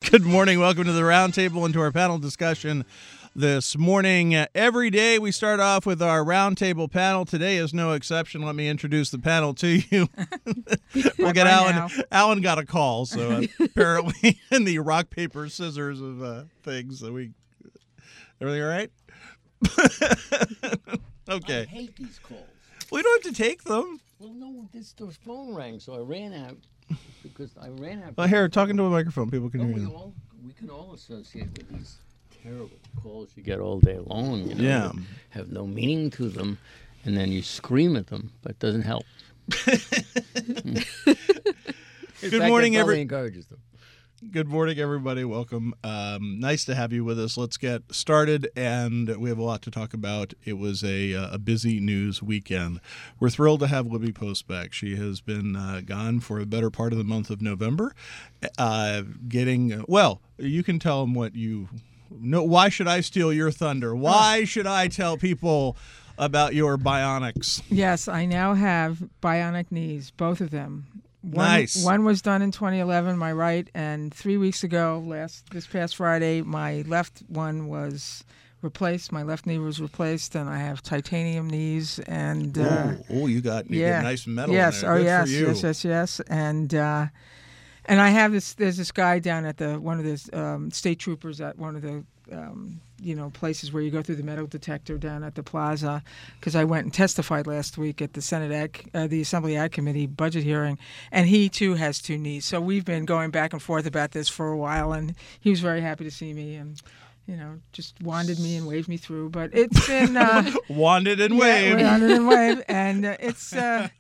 Good morning. Welcome to the Roundtable and to our panel discussion this morning. Every day we start off with our Roundtable panel. Today is no exception. Let me introduce the panel to you. We'll get Alan. Now. Alan got a call, so apparently in the rock, paper, scissors of things. So everything all right? Okay. I hate these calls. We don't have to take them. Well, no, this phone rang, so I ran out because I ran out. Well, here, talking to a microphone, people can No, hear we you. we can all associate with these terrible calls you get all day long. You know, Yeah. that have no meaning to them, and then you scream at them, but it doesn't help. Good morning, encourages them. Good morning, everybody. Welcome. Nice to have you with us. Let's get started, and we have a lot to talk about. It was a busy news weekend. We're thrilled to have Libby Post back. She has been gone for a better part of the month of November. You can tell them what you know. Why should I steal your thunder? Why should I tell people about your bionics? Yes, I now have bionic knees, both of them. Nice. One was done in 2011, my right, and 3 weeks ago, this past Friday, my left one was replaced. My left knee was replaced, and I have titanium knees. And you get nice metal. Yes, in there. Good for you. yes. And I have this. There's this guy down at one of the state troopers at one of the places where you go through the metal detector down at the plaza, because I went and testified last week at the the Assembly Ag Committee budget hearing, and he too has two knees. So we've been going back and forth about this for a while, and he was very happy to see me and just wanded me and waved me through. But it's been wanded and waved. Wanded and waved, and it's.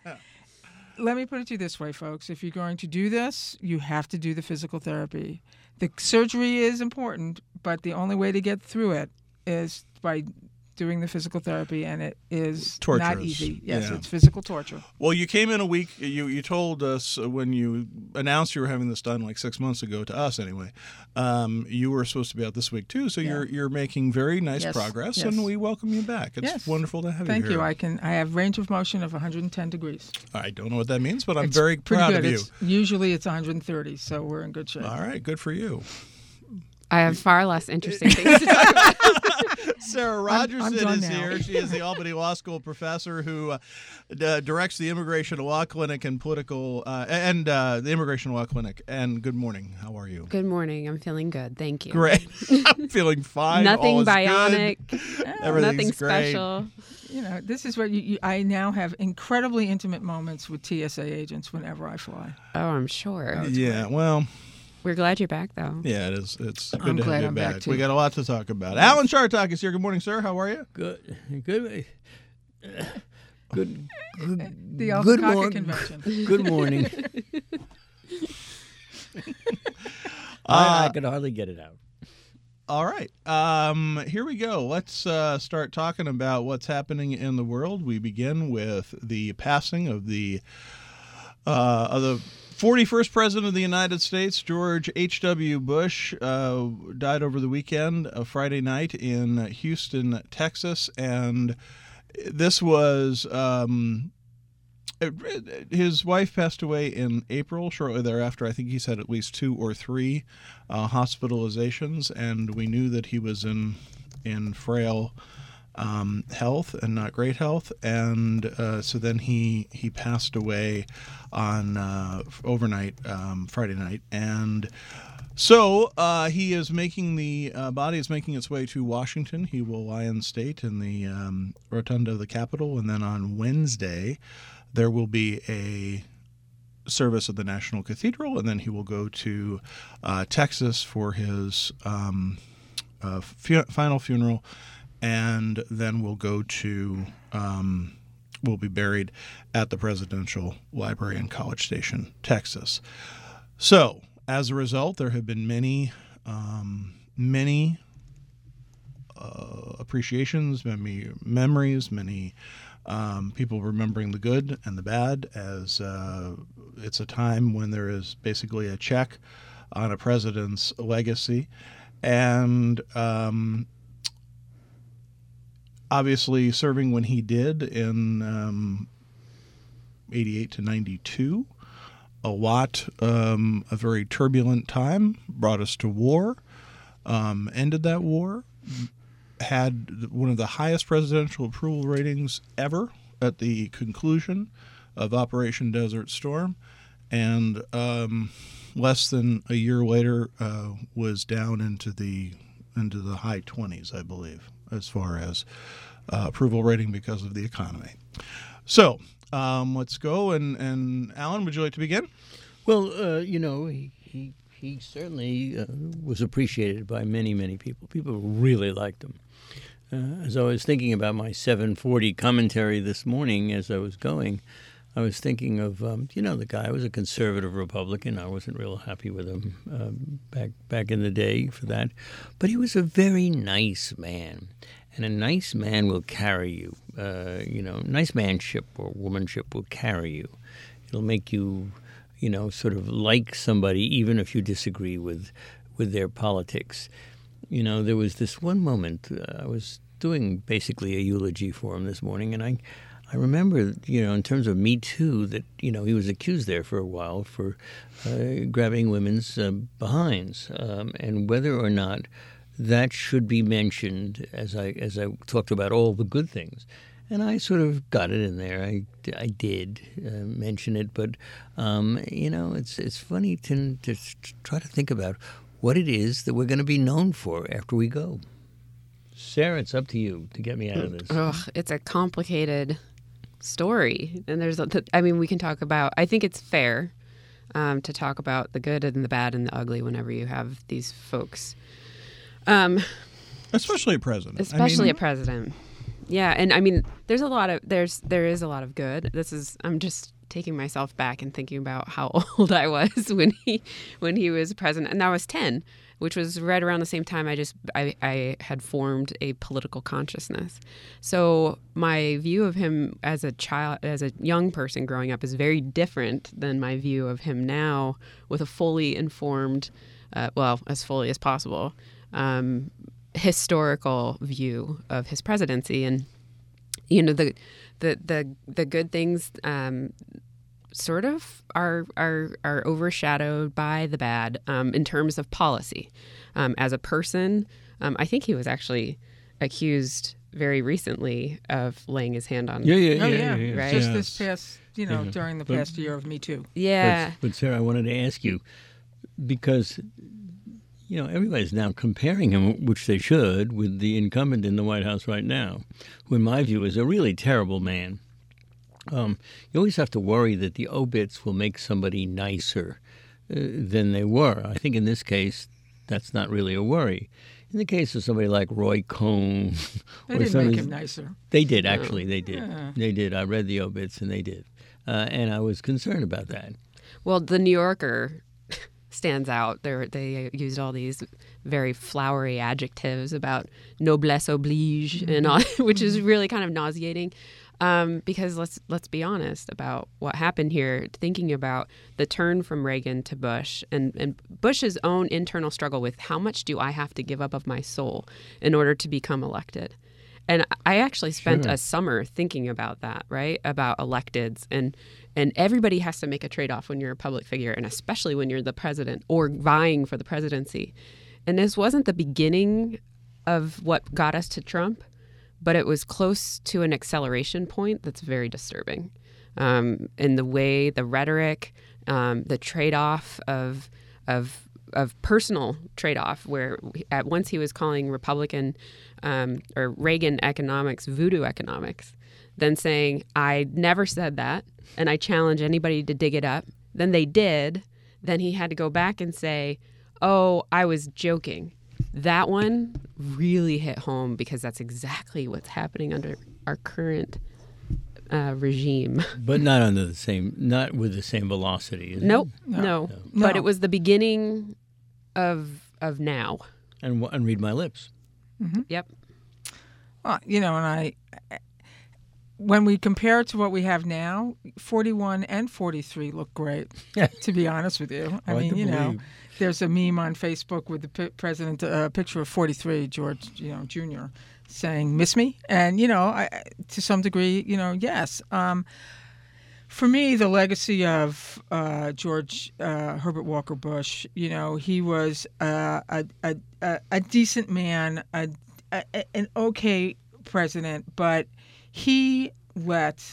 Let me put it to you this way, folks. If you're going to do this, you have to do the physical therapy. The surgery is important, but the only way to get through it is by doing the physical therapy, and it is Torturous. not easy. Yes, Yeah. It's physical torture. Well, you came in a week. You told us when you announced you were having this done like 6 months ago, to us anyway. You were supposed to be out this week too, so you're making very nice progress, and we welcome you back. It's wonderful to have you here. Thank you. I have range of motion of 110 degrees. I don't know what that means, but I'm It's very pretty proud good. of you. Usually it's 130, so we're in good shape. All right, good for you. I have far less interesting things to talk about. Sarah I'm Rogerson done is now. here. She is the Albany Law School professor who directs the Immigration Law Clinic and the Immigration Law Clinic. And good morning. How are you? Good morning. I'm feeling good. Thank you. Great. I'm feeling fine. Nothing All is bionic. Everything's Nothing great. special. This is what I now have incredibly intimate moments with TSA agents whenever I fly. Oh, I'm sure. Yeah, well, We're glad you're back, though. yeah, it is. It's good I'm to glad have you I'm back. back, too. We got a lot to talk about. Alan Chartok is here. Good morning, sir. How are you? Good. The Alpaca Convention. Good morning. I could hardly get it out. All right. Here we go. Let's start talking about what's happening in the world. We begin with the passing of the 41st President of the United States, George H.W. Bush, died over the weekend, Friday night in Houston, Texas. And this was his wife passed away in April. Shortly thereafter, I think he's had at least 2 or 3 hospitalizations, and we knew that he was in frail health and not great health, and so then he passed away on overnight Friday night, and so he is making the body is making its way to Washington. He will lie in state in the rotunda of the Capitol, and then on Wednesday there will be a service at the National Cathedral, and then he will go to Texas for his final funeral. And then we'll go to, we'll be buried at the Presidential Library in College Station, Texas. So, as a result, there have been many appreciations, many memories, many people remembering the good and the bad, as it's a time when there is basically a check on a president's legacy. And obviously serving when he did in 88 to 92, lot, a very turbulent time, brought us to war, ended that war, had one of the highest presidential approval ratings ever at the conclusion of Operation Desert Storm, and less than a year later was down into the high 20s, I believe, as far as approval rating because of the economy. So let's go. And Alan, would you like to begin? Well, he certainly was appreciated by many, many people. People really liked him. As I was thinking about my 740 commentary this morning as I was going, I was thinking of, the guy was a conservative Republican. I wasn't real happy with him back in the day for that. But he was a very nice man. And a nice man will carry you. Nice manship or womanship will carry you. It'll make you, sort of like somebody even if you disagree with their politics. There was this one moment, I was doing basically a eulogy for him this morning, and I remember, in terms of Me Too, that, he was accused there for a while for grabbing women's behinds, and whether or not that should be mentioned as I talked about all the good things. And I sort of got it in there. I did mention it, but, it's funny to try to think about what it is that we're going to be known for after we go. Sarah, it's up to you to get me out of this. Ugh, it's a complicated story. And we can talk about, I think it's fair to talk about the good and the bad and the ugly whenever you have these folks. Especially a president. A president. Yeah, and there is a lot of good. I'm just taking myself back and thinking about how old I was when he was president, and I was 10, which was right around the same time I had formed a political consciousness. So my view of him as a young person growing up is very different than my view of him now, with a fully informed, as fully as possible, historical view of his presidency. And the good things sort of are overshadowed by the bad in terms of policy. As a person, I think he was actually accused very recently of laying his hand on. Yeah. Right? Just this past, during the past year of Me Too. Yeah. But Sarah, I wanted to ask you, because everybody's now comparing him, which they should, with the incumbent in the White House right now, who in my view is a really terrible man. You always have to worry that the obits will make somebody nicer than they were. I think in this case, that's not really a worry. In the case of somebody like Roy Cohn... They didn't make him nicer. They did, actually. They did. Yeah. They did. I read the obits, and they did. And I was concerned about that. Well, the New Yorker stands out. They used all these very flowery adjectives about noblesse oblige, and all, which is really kind of nauseating. Because let's be honest about what happened here, thinking about the turn from Reagan to Bush and Bush's own internal struggle with how much do I have to give up of my soul in order to become elected. And I actually spent a summer thinking about that, right? About electeds. And everybody has to make a trade-off when you're a public figure, and especially when you're the president or vying for the presidency. And this wasn't the beginning of what got us to Trump, but it was close to an acceleration point that's very disturbing. In the way, the rhetoric, the trade-off of personal trade-off, where at once he was calling Republican or Reagan economics voodoo economics, then saying, I never said that, and I challenge anybody to dig it up. Then they did. Then he had to go back and say, oh, I was joking. That one really hit home because that's exactly what's happening under our current regime. But not with the same velocity. Is Nope, it? no. But it was the beginning of now. And read my lips. Mm-hmm. Yep. Well, and when we compare it to what we have now, 41 and 43 look great, to be honest with you. I mean, there's a meme on Facebook with the president, a picture of 43, George, Jr., saying, miss me? And, to some degree, yes. For me, the legacy of George Herbert Walker Bush, he was a decent man, an okay president, but he let,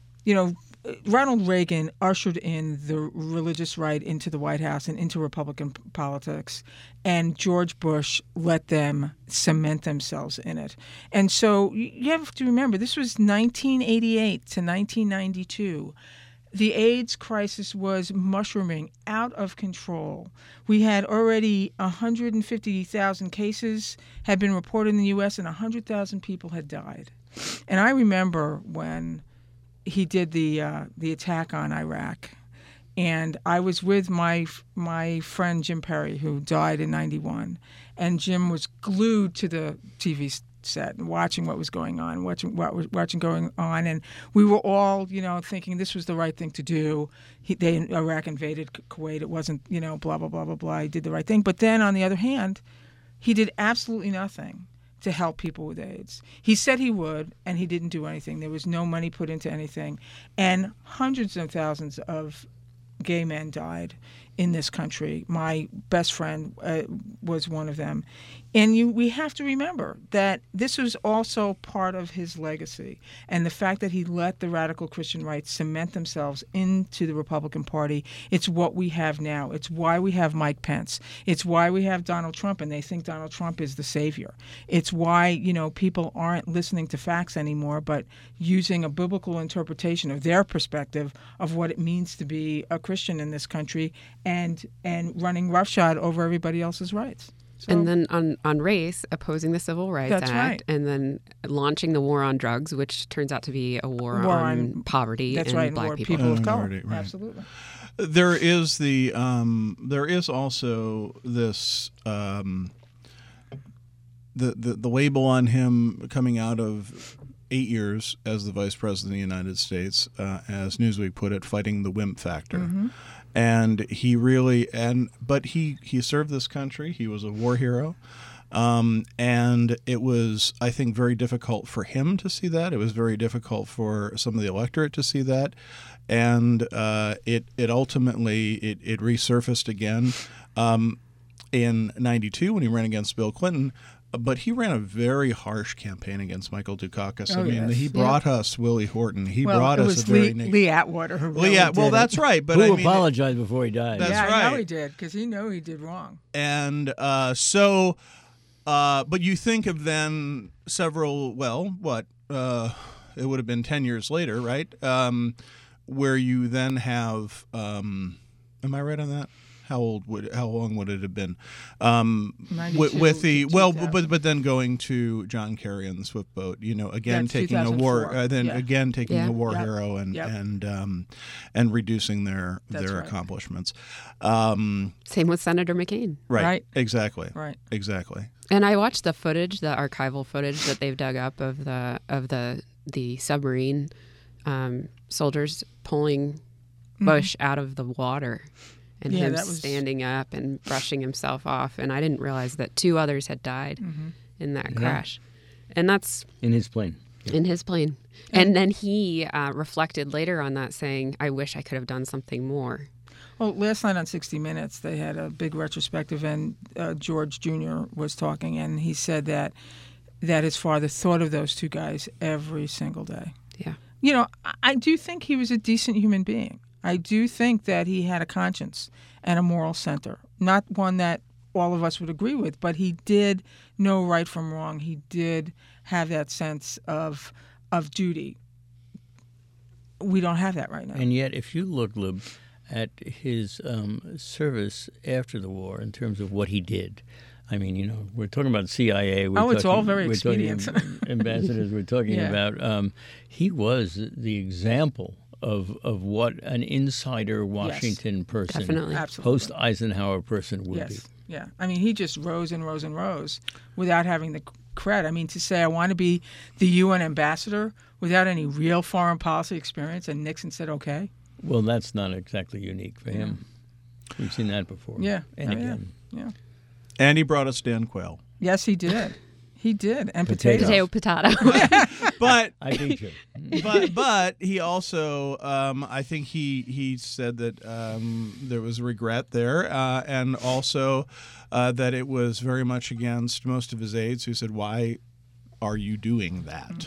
Ronald Reagan ushered in the religious right into the White House and into Republican politics, and George Bush let them cement themselves in it. And so you have to remember, this was 1988 to 1992. The AIDS crisis was mushrooming out of control. We had already 150,000 cases had been reported in the U.S. and 100,000 people had died. And I remember when he did the attack on Iraq, and I was with my friend Jim Perry, who died in '91, and Jim was glued to the TV set and watching what was going on, watching going on, and we were all, thinking this was the right thing to do. Iraq invaded Kuwait. It wasn't, blah blah blah blah blah. He did the right thing, but then on the other hand, he did absolutely nothing to help people with AIDS. He said he would, and he didn't do anything. There was no money put into anything, and hundreds of thousands of gay men died in this country. My best friend was one of them. And we have to remember that this was also part of his legacy. And the fact that he let the radical Christian right cement themselves into the Republican Party, it's what we have now. It's why we have Mike Pence. It's why we have Donald Trump, and they think Donald Trump is the savior. It's why, people aren't listening to facts anymore, but using a biblical interpretation of their perspective of what it means to be a Christian in this country and running roughshod over everybody else's rights. So, and then on race, opposing the Civil Rights That's Act, right. and then launching the war on drugs, which turns out to be a war on poverty that's and right, black and people. people of color. Right. Absolutely. There is there is also this the label on him coming out of 8 years as the Vice President of the United States, as Newsweek put it, fighting the wimp factor. Mm-hmm. And he really but he served this country. He was a war hero. And it was, I think, very difficult for him to see that. It was very difficult for some of the electorate to see that. And it ultimately it resurfaced again in '92 when he ran against Bill Clinton. But he ran a very harsh campaign against Michael Dukakis. Oh, I mean, yes. he brought us Willie Horton. He Well, brought it us was a very Lee Atwater who well, really yeah, well, did that's it. right. But Who I mean, apologized before he died. That's Yeah, I know right. he did, because he knew he did wrong. And but you think of then several, it would have been 10 years later, right? Where you then have, am I right on that? How long would it have been? 92 with the to well, 2000. but then going to John Kerry and the Swift Boat, again That's taking a war, 2004. then Yeah. again taking Yeah. a war Yep. hero and Yep. and reducing their That's right. accomplishments. Same with Senator McCain. Right. Exactly. Right. Exactly. And I watched the footage, the archival footage that they've dug up of the submarine soldiers pulling Bush out of the water, and Yeah, him that was- standing up and brushing himself off. And I didn't realize that 2 others had died in that crash, and that's In his plane. in his plane. And then he reflected later on that, saying, "I wish I could have done something more." Well, last night on 60 Minutes, they had a big retrospective, and George Jr. was talking, and he said that his father thought of those 2 guys every single day. Yeah. I do think he was a decent human being. I do think that he had a conscience and a moral center. Not one that all of us would agree with, but he did know right from wrong. He did have that sense of duty. We don't have that right now. And yet, if you look, Lib, at his service after the war in terms of what he did, I mean, we're talking about CIA. It's all very we're expedient. talking ambassadors. We're talking Yeah. about. He was the example of what an insider Washington person, Definitely. Absolutely. post Eisenhower person would be. Yes. Yeah. I mean, he just rose and rose and rose without having the cred. I mean, to say I want to be the UN ambassador without any real foreign policy experience, and Nixon said okay. Well, that's not exactly unique for him. We've seen that before. Yeah. And Oh, yeah. again. Yeah. And he brought us Dan Quayle. Yes, he did. He did, and Potato. potatoes. Potato. But I beat you. but he also I think he said that there was regret there, and also that it was very much against most of his aides who said, "Why are you doing that?"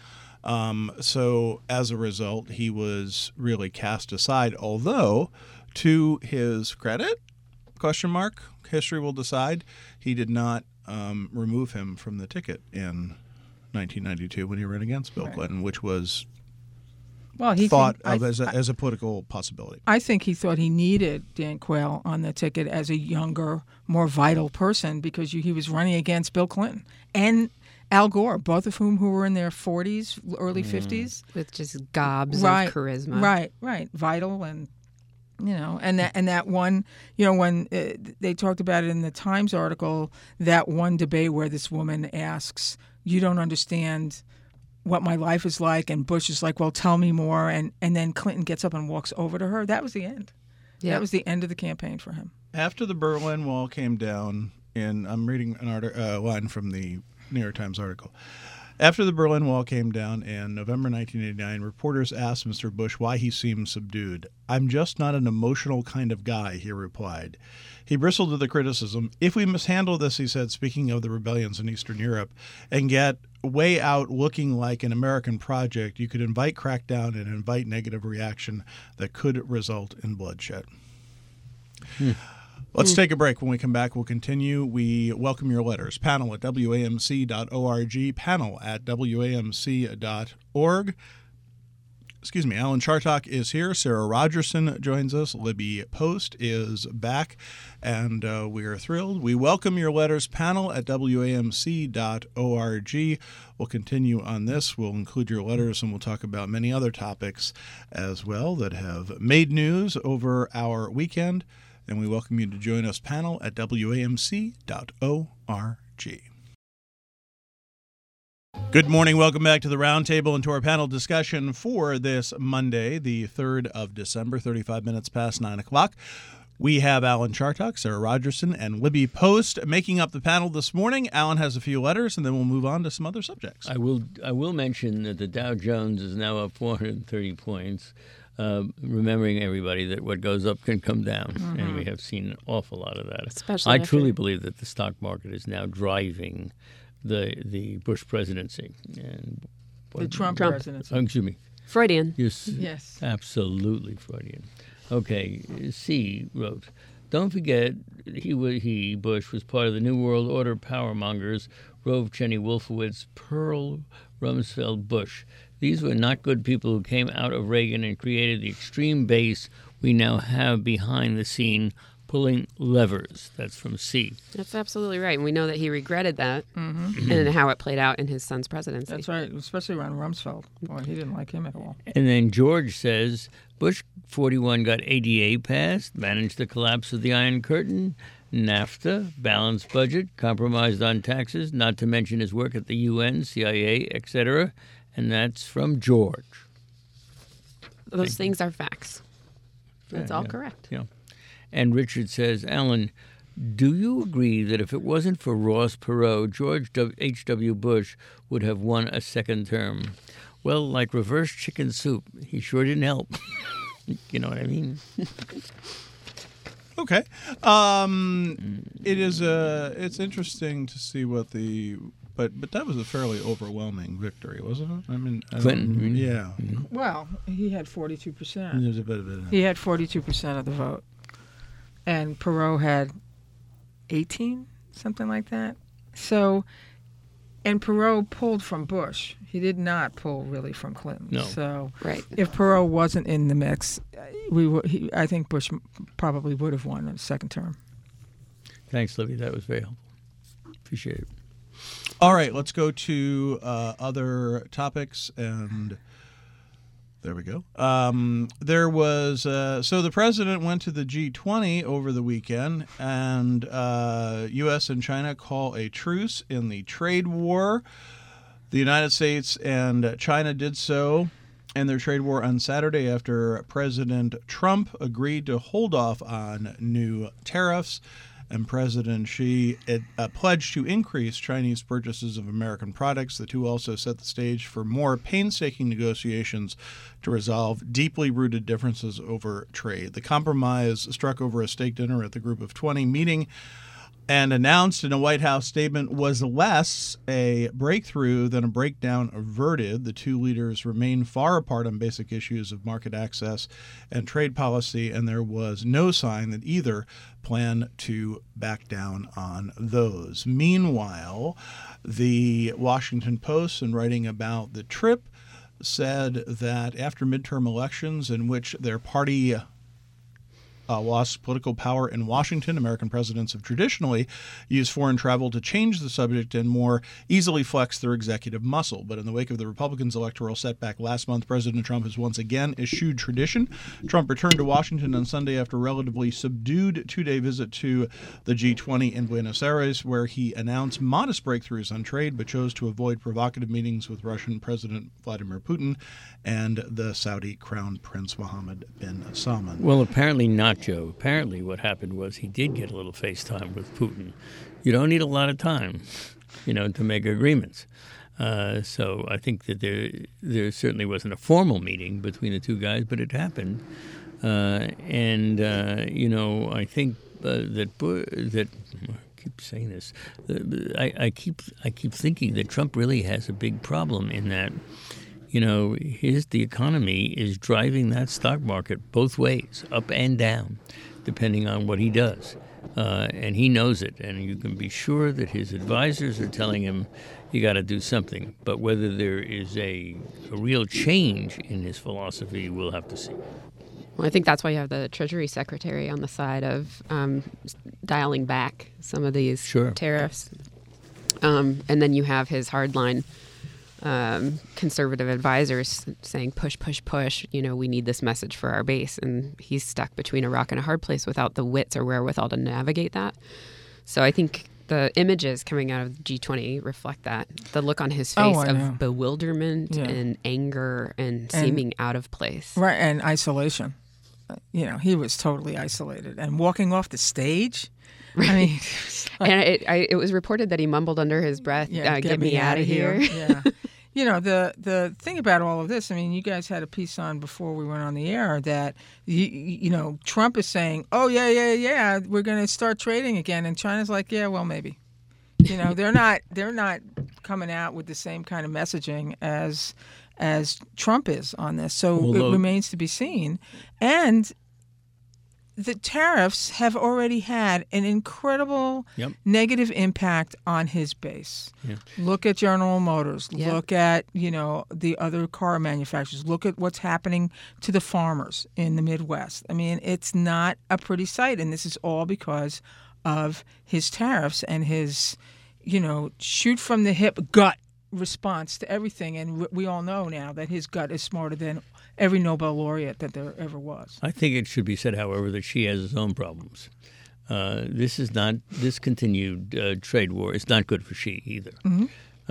So as a result, he was really cast aside. Although, to his credit, question mark, history will decide, he did not remove him from the ticket in 1992 when he ran against Bill Clinton, which was thought of as a political possibility. I think he thought he needed Dan Quayle on the ticket as a younger, more vital person because he was running against Bill Clinton and Al Gore, both of whom who were in their 40s, early 50s. With just gobs of charisma. Right. Vital and, and that one, when they talked about it in the Times article, that one debate where this woman asks, "You don't understand what my life is like," and Bush is like, "Well, tell me more," and then Clinton gets up and walks over to her. That was the end. Yeah. That was the end of the campaign for him. After the Berlin Wall came down, and I'm reading an line from the New York Times article. After the Berlin Wall came down in November 1989, reporters asked Mr. Bush why he seemed subdued. "I'm just not an emotional kind of guy," he replied. He bristled at the criticism. "If we mishandle this," he said, speaking of the rebellions in Eastern Europe, "and get way out looking like an American project, you could invite crackdown and invite negative reaction that could result in bloodshed." Let's take a break. When we come back, we'll continue. We welcome your letters. Panel at WAMC.org, panel at WAMC.org. Excuse me, Alan Chartock is here. Sarah Rogerson joins us. Libby Post is back, and we are thrilled. We welcome your letters. Panel at WAMC.org. We'll continue on this. We'll include your letters, and we'll talk about many other topics as well that have made news over our weekend. And we welcome you to join us, panel at WAMC.org. Good morning. Welcome back to the Roundtable and to our panel discussion for this Monday, the 3rd of December, 35 minutes past 9 o'clock. We have Alan Chartock, Sarah Rogerson, and Libby Post making up the panel this morning. Alan has a few letters, and then we'll move on to some other subjects. I will mention that the Dow Jones is now up 430 points. Remembering everybody that what goes up can come down, and we have seen an awful lot of that. Especially I truly believe that the stock market is now driving the Bush presidency and The Trump presidency. Excuse me. Freudian. Yes. Absolutely Freudian. Okay, C wrote, "Don't forget Bush was part of the New World Order powermongers, Rove, Cheney, Wolfowitz, Pearl, Rumsfeld, Bush. These were not good people who came out of Reagan and created the extreme base we now have behind the scene pulling levers." That's from C. That's absolutely right. And we know that he regretted that and how it played out in his son's presidency. That's right, especially around Rumsfeld. Boy, he didn't like him at all. And then George says, Bush 41 got ADA passed, managed the collapse of the Iron Curtain, NAFTA, balanced budget, compromised on taxes, not to mention his work at the UN, CIA, etc., and that's from George. Those things are facts. That's all correct. Yeah. And Richard says, Alan, do you agree that if it wasn't for Ross Perot, George H.W. Bush would have won a second term? Well, like reverse chicken soup, he sure didn't help. You know what I mean? Okay. It's interesting to see what the... But that was a fairly overwhelming victory, wasn't it? I mean, Clinton. Yeah. Well, he had 42%. There's a bit of it. He had 42% of the vote. And Perot had 18, something like that. So, and Perot pulled from Bush. He did not pull really from Clinton. No. So, Right. if Perot wasn't in the mix, I think Bush probably would have won a second term. Thanks, Libby. That was very helpful. Appreciate it. All right, let's go to other topics, and there we go. There was so the president went to the G20 over the weekend, and U.S. and China call a truce in the trade war. The United States and China did so in their trade war on Saturday after President Trump agreed to hold off on new tariffs. and President Xi pledged to increase Chinese purchases of American products. The two also set the stage for more painstaking negotiations to resolve deeply rooted differences over trade. The compromise struck over a steak dinner at the Group of 20 meeting and announced in a White House statement was less a breakthrough than a breakdown averted. The two leaders remain far apart on basic issues of market access and trade policy, and there was no sign that either plan to back down on those. Meanwhile, the Washington Post, in writing about the trip, said that after midterm elections in which their party lost political power in Washington, American presidents have traditionally used foreign travel to change the subject and more easily flex their executive muscle. But in the wake of the Republicans' electoral setback last month, President Trump has once again eschewed tradition. Trump returned to Washington on Sunday after a relatively subdued two-day visit to the G20 in Buenos Aires, where he announced modest breakthroughs on trade, but chose to avoid provocative meetings with Russian President Vladimir Putin and the Saudi Crown Prince Mohammed bin Salman. Well, apparently not, Joe. Apparently what happened was he did get a little FaceTime with Putin. You don't need a lot of time, to make agreements. So I think that there certainly wasn't a formal meeting between the two guys, but it happened. I think that I keep saying this. I keep thinking that Trump really has a big problem in that, the economy is driving that stock market both ways, up and down, depending on what he does. And he knows it, and you can be sure that his advisors are telling him, you got to do something. But whether there is a real change in his philosophy, we'll have to see. Well, I think that's why you have the Treasury Secretary on the side of dialing back some of these tariffs. And then you have his hardline conservative advisors saying, push, push, push, we need this message for our base. And he's stuck between a rock and a hard place without the wits or wherewithal to navigate that. So I think the images coming out of G20 reflect that. The look on his face of bewilderment and anger and seeming out of place. Right, and isolation. He was totally isolated. And walking off the stage... Right. I mean, and it was reported that he mumbled under his breath, get me out of here. Yeah. The thing about all of this, you guys had a piece on before we went on the air that, Trump is saying, oh, yeah, we're going to start trading again. And China's like, yeah, well, maybe. They're not coming out with the same kind of messaging as Trump is on this. So it remains to be seen. And the tariffs have already had an incredible negative impact on his base. Yeah. Look at General Motors. Yep. Look at, the other car manufacturers. Look at what's happening to the farmers in the Midwest. It's not a pretty sight, and this is all because of his tariffs and his, shoot from the hip gut response to everything. And we all know now that his gut is smarter than every Nobel laureate that there ever was. I think it should be said, however, that Xi has his own problems. This continued trade war is not good for Xi either. Mm-hmm.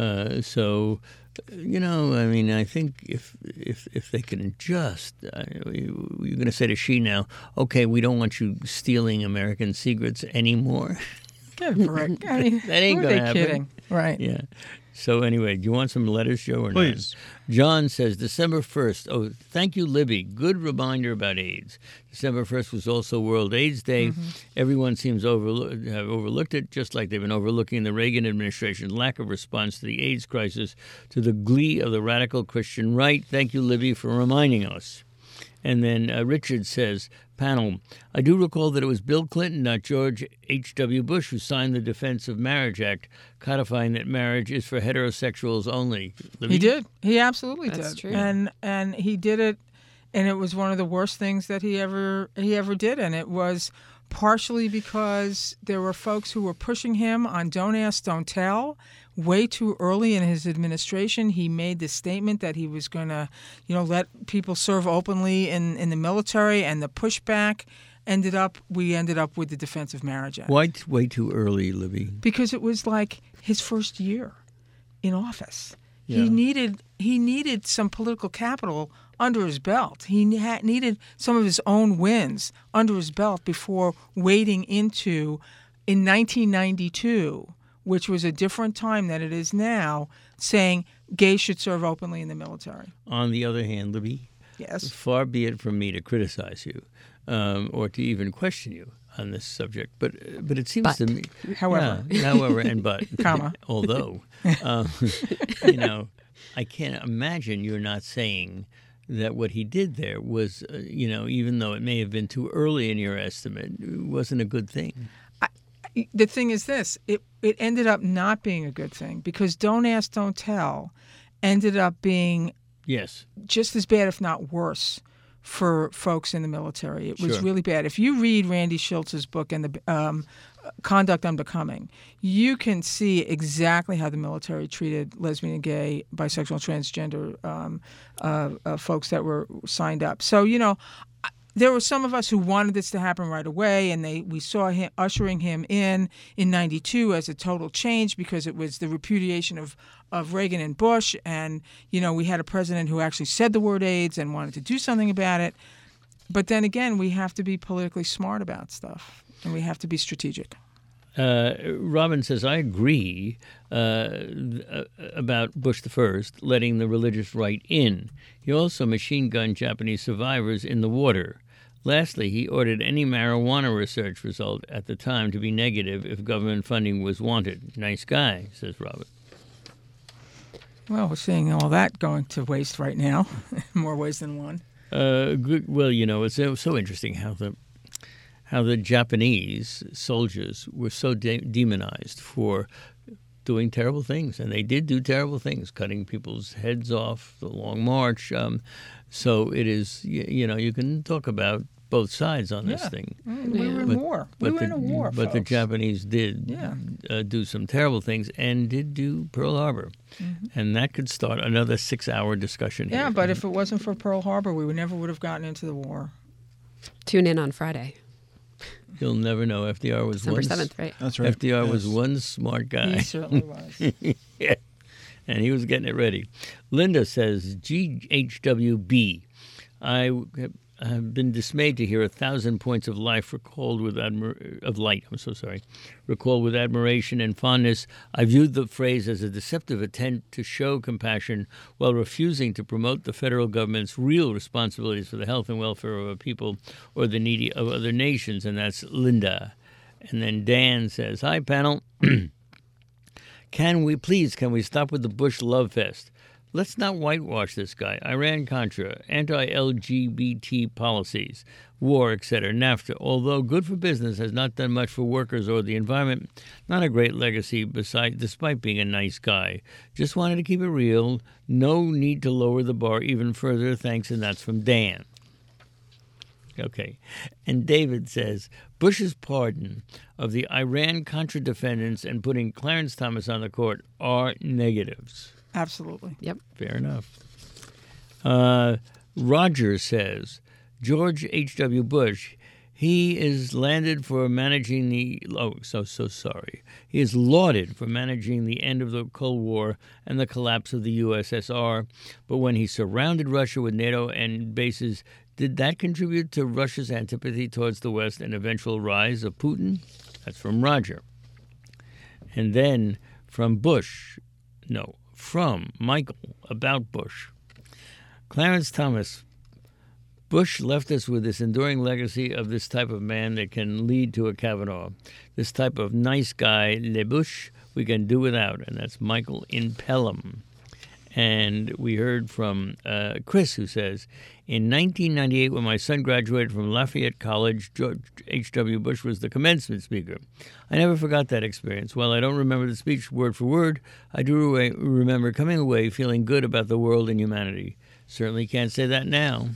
I think if they can just, you're going to say to Xi now, okay, we don't want you stealing American secrets anymore. Good break. That ain't going to happen. Kidding. Right. Yeah. So anyway, do you want some letters, Joe, or not? Please. John says, December 1st. Oh, thank you, Libby. Good reminder about AIDS. December 1st was also World AIDS Day. Mm-hmm. Everyone seems to have overlooked it, just like they've been overlooking the Reagan administration's lack of response to the AIDS crisis, to the glee of the radical Christian right. Thank you, Libby, for reminding us. And then Richard says, panel, I do recall that it was Bill Clinton, not George H.W. Bush, who signed the Defense of Marriage Act, codifying that marriage is for heterosexuals only. Libby? He did. He absolutely did. That's true. And he did it, and it was one of the worst things that he ever did. And it was partially because there were folks who were pushing him on don't ask, don't tell. Way too early in his administration, he made the statement that he was going to, let people serve openly in the military, and the pushback we ended up with the Defense of Marriage Act. Why way too early, Libby? Because it was like his first year in office. Yeah. He needed some political capital under his belt. He needed some of his own wins under his belt before wading into in 1992, which was a different time than it is now, saying gays should serve openly in the military. On the other hand, Libby, Yes. far be it from me to criticize you or to even question you on this subject, but it seems to me, However. however, and but, Comma. although, I can't imagine you're not saying that what he did there was, even though it may have been too early in your estimate, wasn't a good thing. The thing is this, it ended up not being a good thing because Don't Ask, Don't Tell ended up being Yes. just as bad, if not worse, for folks in the military. It was Sure. really bad. If you read Randy Schultz's book and the Conduct Unbecoming, you can see exactly how the military treated lesbian, gay, bisexual, transgender folks that were signed up. So, there were some of us who wanted this to happen right away, and we saw him ushering him in '92 as a total change because it was the repudiation of Reagan and Bush, and we had a president who actually said the word AIDS and wanted to do something about it. But then again, we have to be politically smart about stuff, and we have to be strategic. Robin says, I agree about Bush the First letting the religious right in. He also machine-gunned Japanese survivors in the water. Lastly, he ordered any marijuana research result at the time to be negative if government funding was wanted. Nice guy, says Robin. Well, we're seeing all that going to waste right now, in more ways than one. Good. Well, it's so interesting how the Japanese soldiers were so demonized for doing terrible things, and they did do terrible things, cutting people's heads off, the Long March. So it is, you can talk about both sides on this thing. We were in war. We were in a war, But the folks. Japanese did do some terrible things and did do Pearl Harbor. And that could start another 6-hour discussion here. Yeah, but if it wasn't for Pearl Harbor, we never would have gotten into the war. Tune in on Friday, You'll never know. FDR was December 7th, right? That's right. FDR was Yes. one smart guy. He certainly was. Yeah. And he was getting it ready. Linda says, GHWB. I have been dismayed to hear 1,000 points of life recalled with recalled with admiration and fondness. I viewed the phrase as a deceptive attempt to show compassion while refusing to promote the federal government's real responsibilities for the health and welfare of our people or the needy of other nations. And that's Linda. And then Dan says, hi, panel. Can we stop with the Bush love fest? Let's not whitewash this guy. Iran-Contra, anti-LGBT policies, war, etc., NAFTA, although good for business, has not done much for workers or the environment. Not a great legacy despite being a nice guy. Just wanted to keep it real. No need to lower the bar even further. Thanks, and that's from Dan. Okay. And David says, Bush's pardon of the Iran-Contra defendants and putting Clarence Thomas on the court are negatives. Absolutely. Yep. Fair enough. Roger says, George H.W. Bush, he is landed for managing the... Oh, so sorry. He is lauded for managing the end of the Cold War and the collapse of the USSR. But when he surrounded Russia with NATO and bases, did that contribute to Russia's antipathy towards the West and eventual rise of Putin? That's from Roger. And then from Michael about Bush. Clarence Thomas, Bush left us with this enduring legacy of this type of man that can lead to a Kavanaugh. This type of nice guy, Le Bush, we can do without. And that's Michael in Pelham. And we heard from Chris, who says, in 1998, when my son graduated from Lafayette College, George H.W. Bush was the commencement speaker. I never forgot that experience. While I don't remember the speech word for word, I do remember coming away feeling good about the world and humanity. Certainly can't say that now.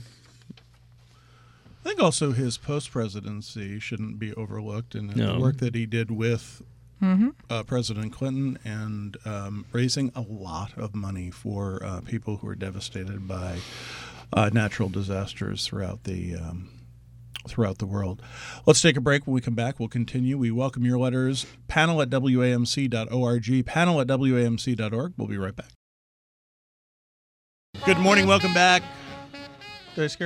I think also his post-presidency shouldn't be overlooked, and No. the work that he did with President Clinton and raising a lot of money for people who were devastated by natural disasters throughout the world. Let's take a break. When we come back, we'll continue. We welcome your letters. panel@wamc.org, panel@wamc.org. We'll be right back. Good morning. Welcome back. Did I scare you?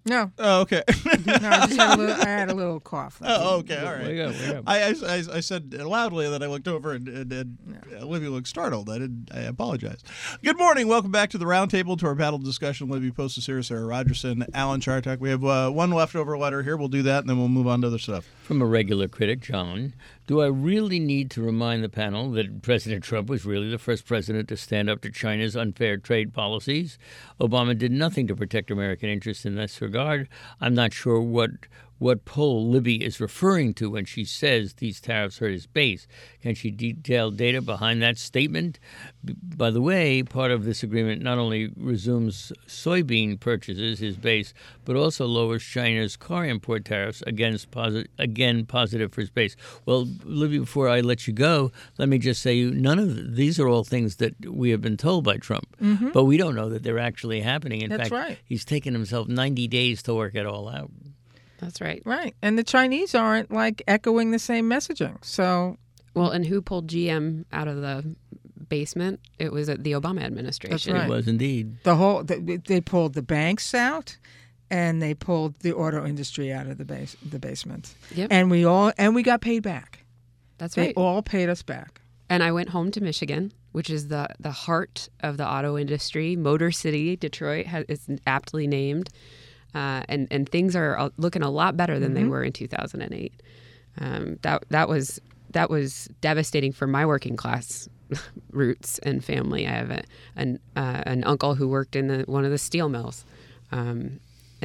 No, Oh, okay. no, I just had a little cough. Oh, okay, all right. Wake up. I said loudly that I looked over and Libby looked startled. I apologize. Good morning. Welcome back to the roundtable, to our panel discussion. Libby Posta, Sarah Rogerson, Alan Chartok. We have one leftover letter here. We'll do that, and then we'll move on to other stuff. From a regular critic, John, do I really need to remind the panel that President Trump was really the first president to stand up to China's unfair trade policies? Obama did nothing to protect American interests in this regard. I'm not sure what poll Libby is referring to when she says these tariffs hurt his base. Can she detail data behind that statement? By the way, part of this agreement not only resumes soybean purchases, his base, but also lowers China's car import tariffs, again positive for his base. Well, Libby, before I let you go, let me just say none of these are all things that we have been told by Trump, but we don't know that they're actually happening. In That's fact, right. He's taken himself 90 days to work it all out. That's right. Right. And the Chinese aren't like echoing the same messaging. So, Well, and who pulled GM out of the basement? It was the Obama administration. That's right. It was indeed. they pulled the banks out, and they pulled the auto industry out of the basement. Yep. And we got paid back. That's They right. all paid us back. And I went home to Michigan, which is the heart of the auto industry. Motor City, Detroit, is aptly named. And things are looking a lot better than they were in 2008. That was devastating for my working class roots and family. I have an uncle who worked in one of the steel mills, and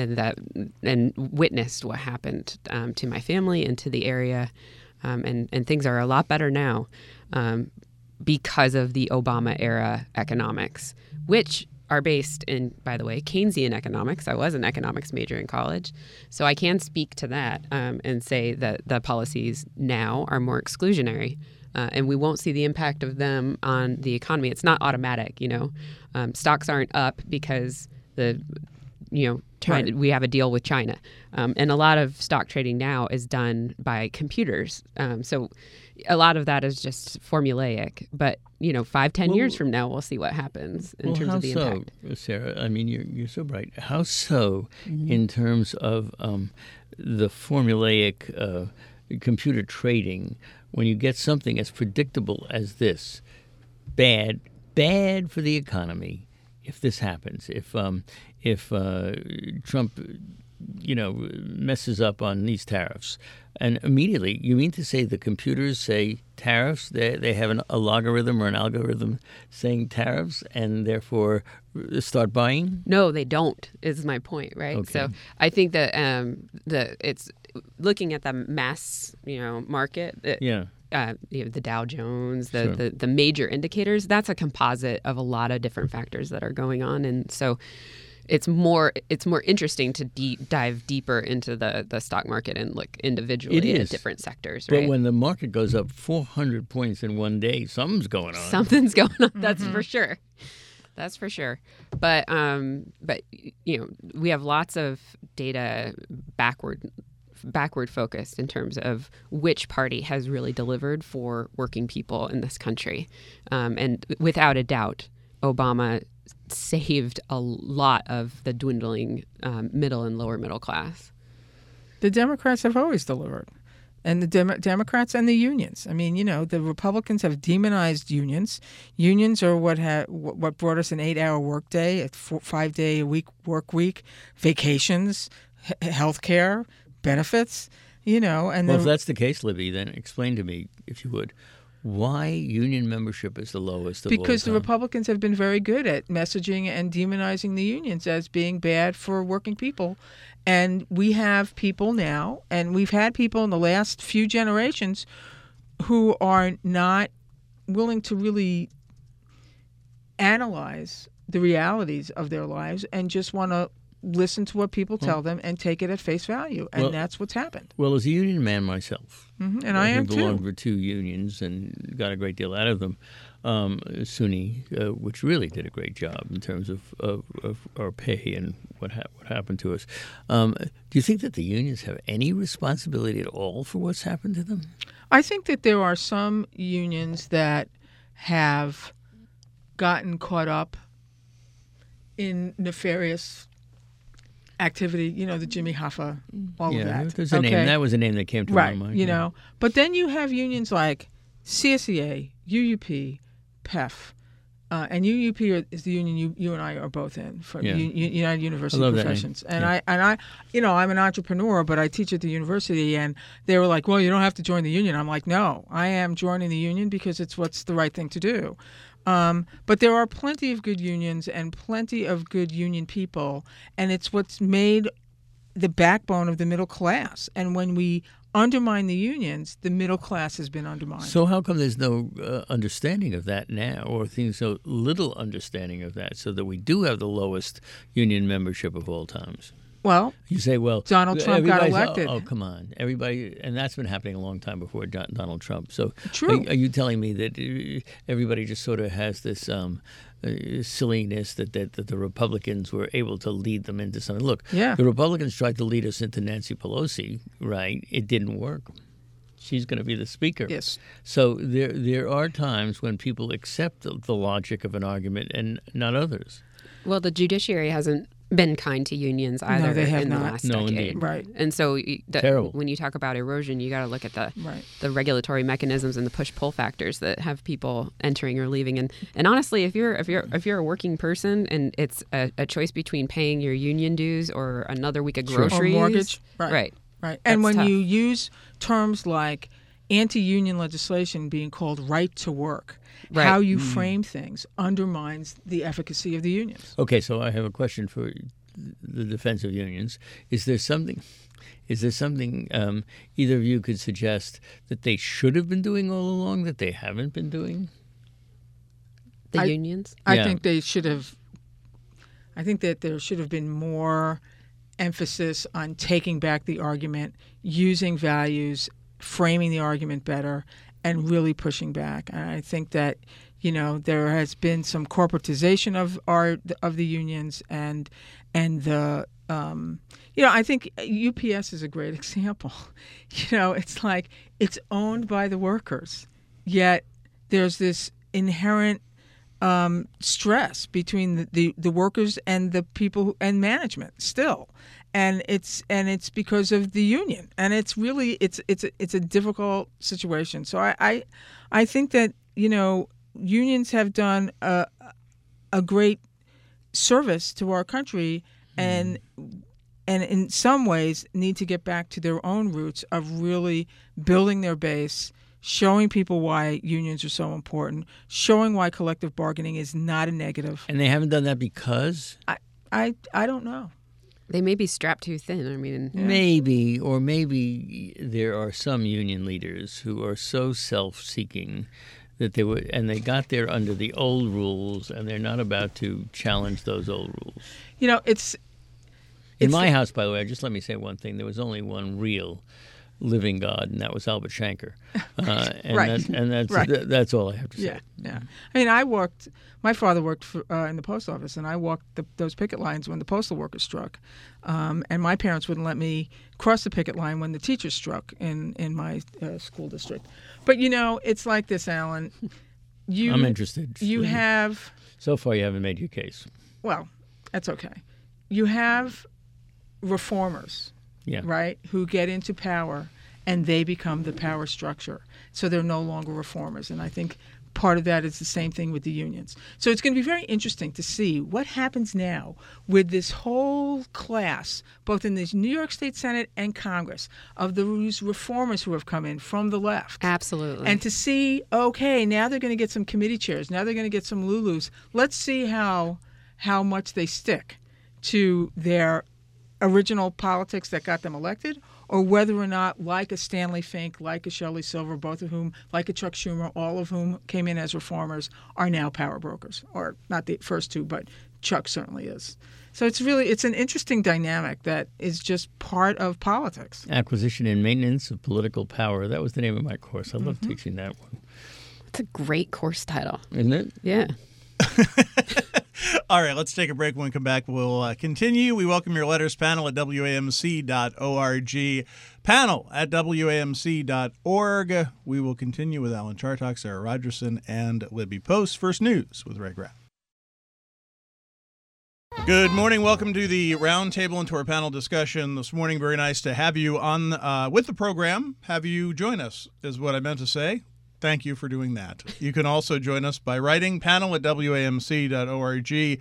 witnessed what happened to my family and to the area. And things are a lot better now because of the Obama era economics, which are based in, by the way, Keynesian economics. I was an economics major in college, so I can speak to that and say that the policies now are more exclusionary, and we won't see the impact of them on the economy. It's not automatic, stocks aren't up because we have a deal with China, and a lot of stock trading now is done by computers. So a lot of that is just formulaic, but 5-10 years from now, we'll see what happens in terms of the impact. How so, Sarah? I mean, you're so bright. How so in terms of the formulaic computer trading, when you get something as predictable as this, bad for the economy if this happens, if Trump messes up on these tariffs, and immediately, you mean to say the computers say tariffs? They have a logarithm or an algorithm saying tariffs, and therefore start buying? No, they don't, is my point, right? Okay. So I think that it's looking at the mass, market. The Dow Jones, the major indicators. That's a composite of a lot of different factors that are going on, and so it's more interesting to dive deeper into the stock market and look individually at different sectors. Right? But when the market goes up 400 points in one day, something's going on. Something's going on. That's for sure. That's for sure. But we have lots of data backward focused in terms of which party has really delivered for working people in this country, and without a doubt, Obama saved a lot of the dwindling middle and lower middle class. The Democrats have always delivered, and the Democrats and the unions. I mean, the Republicans have demonized unions. Unions are what brought us an 8-hour workday, a 5-day-a-week work week, vacations, health care, benefits. And if that's the case, Libby, then explain to me, if you would, why union membership is the lowest of all time. Because the Republicans have been very good at messaging and demonizing the unions as being bad for working people. And we have people now, and we've had people in the last few generations who are not willing to really analyze the realities of their lives and just want to listen to what people tell them and take it at face value. And that's what's happened. Well, as a union man myself, and I am too. belonged for 2 unions and got a great deal out of them. SUNY, which really did a great job in terms of our pay and what happened to us. Do you think that the unions have any responsibility at all for what's happened to them? I think that there are some unions that have gotten caught up in nefarious activity, the Jimmy Hoffa, all of that. There's a name. That was a name that came to my mind. Right, But then you have unions like CSEA, UUP, PEF. And UUP is the union you and I are both in for United University Professions. And I I'm an entrepreneur, but I teach at the university. And they were like, "Well, you don't have to join the union." I'm like, "No, I am joining the union because it's what's the right thing to do." But there are plenty of good unions and plenty of good union people, and it's what's made the backbone of the middle class. And when we undermine the unions, the middle class has been undermined. So how come there's no understanding of that now, or so little understanding of that, so that we do have the lowest union membership of all times? Well, you say, Donald Trump got elected. Oh, come on. Everybody, and that's been happening a long time before Donald Trump. So true. Are you telling me that everybody just sort of has this silliness that the Republicans were able to lead them into something? Look, the Republicans tried to lead us into Nancy Pelosi, right? It didn't work. She's going to be the speaker. Yes. So there are times when people accept the logic of an argument and not others. Well, the judiciary hasn't been kind to unions either in the last decade. Indeed. Right. And so Terrible. When you talk about erosion, you got to look at the regulatory mechanisms and the push-pull factors that have people entering or leaving. And honestly, if you're a working person and it's a choice between paying your union dues or another week of groceries, or mortgage, right. And when tough. you use terms like anti-union legislation being called right to work, how you frame things undermines the efficacy of the unions. Okay, so I have a question for the defense of unions. Is there something either of you could suggest that they should have been doing all along that they haven't been doing? The unions? I think they should have. I think that there should have been more emphasis on taking back the argument, using values, framing the argument better, and really pushing back. And I think that there has been some corporatization of the unions and the I think UPS is a great example. It's like it's owned by the workers, yet there's this inherent stress between the workers and the people and management still. And it's because of the union, and it's really it's a difficult situation. So I think that unions have done a great service to our country, and in some ways need to get back to their own roots of really building their base, showing people why unions are so important, showing why collective bargaining is not a negative. And they haven't done that because I don't know. They may be strapped too thin. I mean, maybe there are some union leaders who are so self-seeking that they got there under the old rules, and they're not about to challenge those old rules. It's in my house, by the way. Just let me say one thing: there was only one real living God, and that was Albert Shanker. That's all I have to say. Yeah. I mean, my father worked in the post office, and I walked those picket lines when the postal workers struck. And my parents wouldn't let me cross the picket line when the teachers struck in my school district. But, it's like this, Alan. I'm interested. So far, you haven't made your case. Well, that's okay. You have reformers. Yeah. Right? Who get into power and they become the power structure. So they're no longer reformers. And I think part of that is the same thing with the unions. So it's going to be very interesting to see what happens now with this whole class, both in the New York State Senate and Congress, of those reformers who have come in from the left. Absolutely. And to see, okay, now they're going to get some committee chairs. Now they're going to get some Lulus. Let's see how much they stick to their original politics that got them elected, or whether or not, like a Stanley Fink, like a Shelley Silver, both of whom, like a Chuck Schumer, all of whom came in as reformers, are now power brokers. Or not the first two, but Chuck certainly is. So it's an interesting dynamic that is just part of politics. Acquisition and maintenance of political power. That was the name of my course. I love teaching that one. It's a great course title. Isn't it? Yeah. All right, let's take a break. When we come back, we'll continue. We welcome your letters, panel at WAMC.org. Panel at WAMC.org. We will continue with Alan Chartock, Sarah Rogerson, and Libby Post. First News with Ray Graff. Good morning. Welcome to the roundtable and to our panel discussion this morning. Very nice to have you on with the program. Have you join us is what I meant to say. Thank you for doing that. You can also join us by writing panel@wamc.org,